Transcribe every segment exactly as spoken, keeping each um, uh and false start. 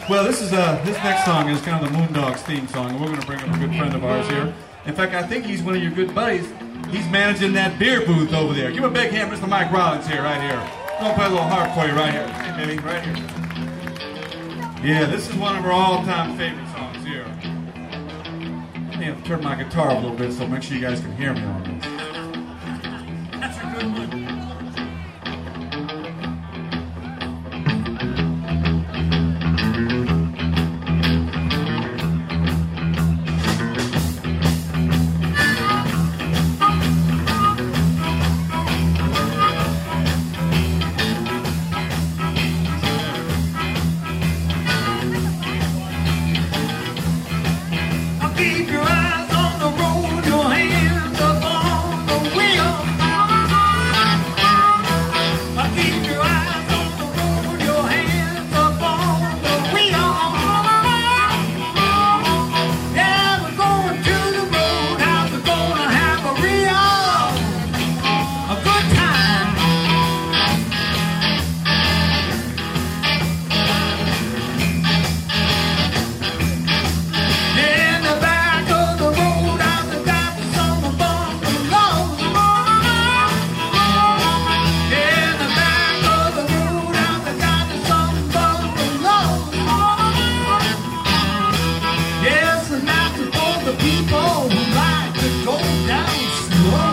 Well, this is uh, this next song is kind of the Moondogs theme song, and we're going to bring up a good friend of ours here. In fact, I think he's one of your good buddies. He's managing that beer booth over there. Give him a big hand, Mister Mike Rollins here, right here. We're going to play a little harp for you right here. Hey, baby, right here. Yeah, this is one of our all-time favorite songs here. I may have to turn my guitar a little bit so make sure you guys can hear me on this. That's a good one. Keep your eyes on the road, your hands up on the wheel. Keep your eyes on the road, your hands up on the wheel. Yeah, we're going to the roadhouse, we're gonna have a real, a good time. In the back of the road, I've got some bungalows. In the back of the road, I've got some bungalows. Yes, and that's for the people who like to go down slow.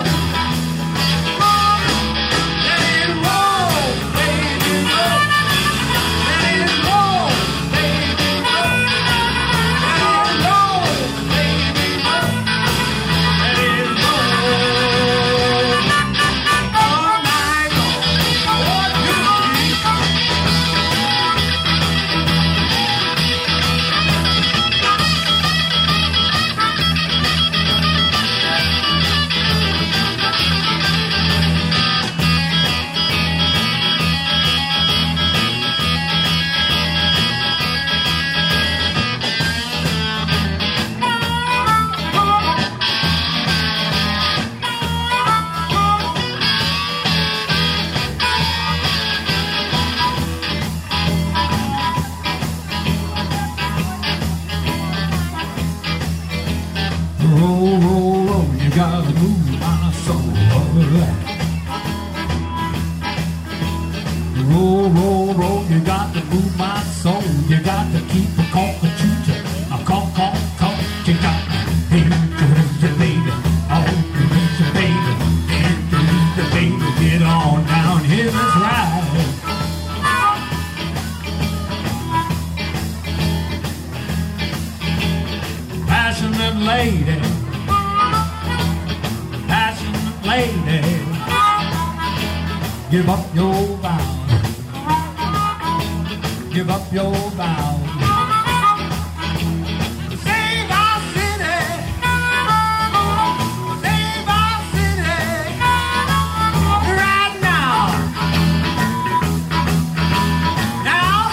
Let it roll, baby, roll. Let it roll, baby, roll. Let it roll, baby, roll. Let it roll all night long. One, two, three. Roll, roll, roll, you gotta move my soul. Roll, roll, roll, you got to move my soul. You got to keep a conk a choo a conk, conk, conk. You got to hate the baby, oh, the baby, hate the baby. Get on down here, let's ride. Passionate lady, passionate lady, give up your vows, give up your vows. Save our city, save our city, right now. Now,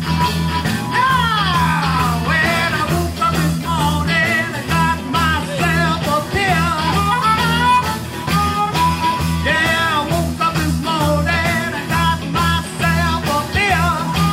now, when I woke up this morning, I got myself a beer. Yeah, I woke up this morning, I got myself a beer.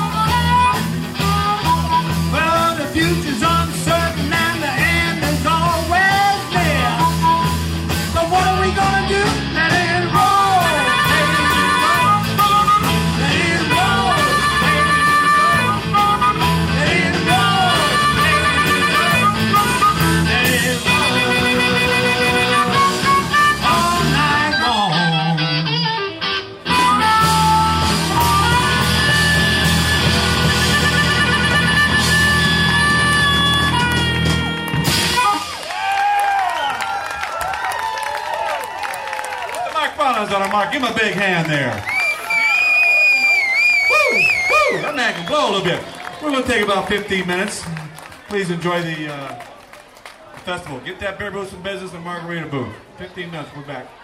Well, the future's uncertain and the end is always near. So what are we gonna do? Let it roll, baby, roll. Let it roll, baby, roll. Let it roll, baby, roll. Let it roll all night long. Mister Mike Rollins on our mark. Give him a big hand there. Woo! Woo! That man can blow a little bit. We're going to take about fifteen minutes. Please enjoy the uh, festival. Get that beer booth some business and margarita booth. fifteen minutes. We're back.